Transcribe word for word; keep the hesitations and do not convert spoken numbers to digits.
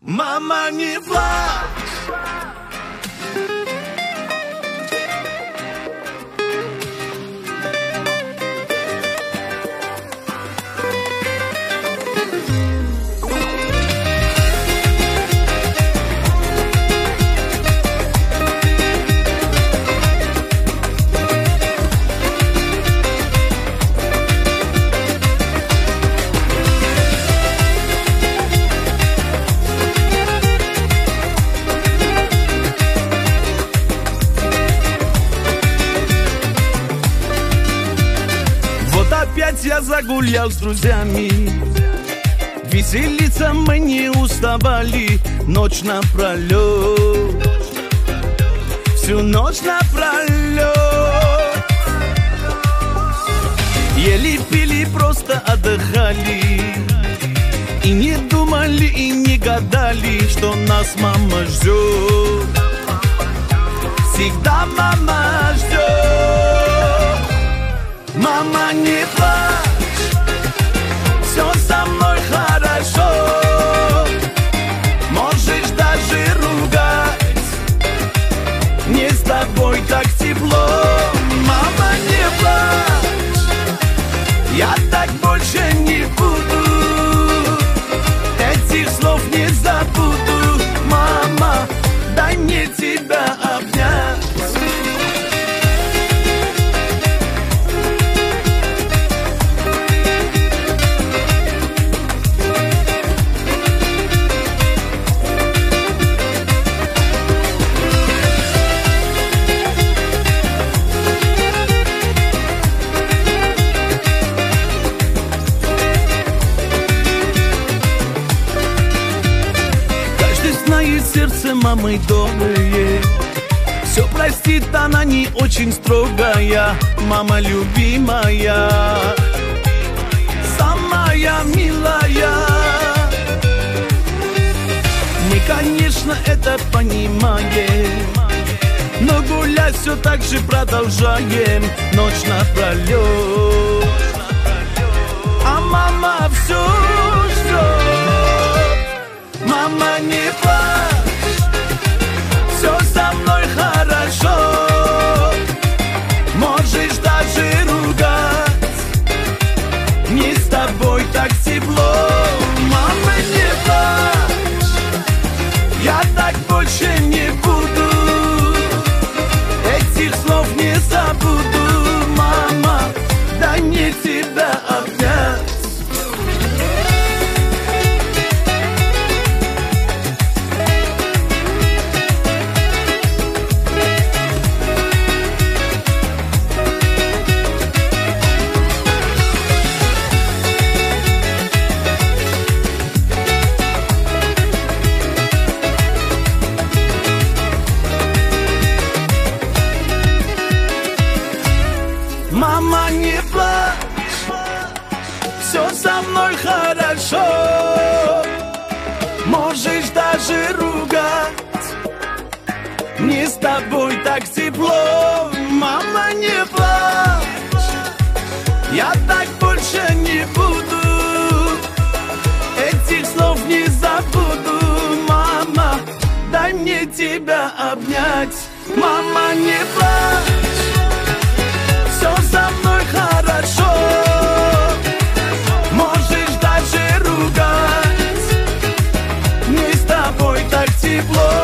Мама, не плачь. Опять я загулял с друзьями, веселиться мы не уставали. Ночь напролет, всю ночь напролет. Ели, пили, просто отдыхали, и не думали, и не гадали, что нас мама ждет. Всегда мама ждет. Мама, не плачь, все со мной хорошо. Можешь даже ругать, мне с тобой так тепло. Мама, не плачь, я так больше не буду, этих слов не забуду. Мама, дай мне тебя обнять. Сердце мамы доброе, все простит, она не очень строгая. Мама любимая, самая милая. Мы, конечно, это понимаем, но гулять все так же продолжаем. Ночь напролет, а мама все ждет. Мама, не плачь, все со мной хорошо. Можешь даже ругать, мне с тобой так тепло. Мама, не плачь, я так больше не буду, этих слов не забуду. Мама, дай мне тебя обнять. Мама, не плачь, все со мной хорошо. Можешь даже ругать, мне с тобой так тепло. Мама, не плачь, я так больше не буду, этих слов не забуду. Мама, дай мне тебя обнять. Мама, не плачь, все со мной хорошо. Можешь даже ругать, мне с тобой так тепло.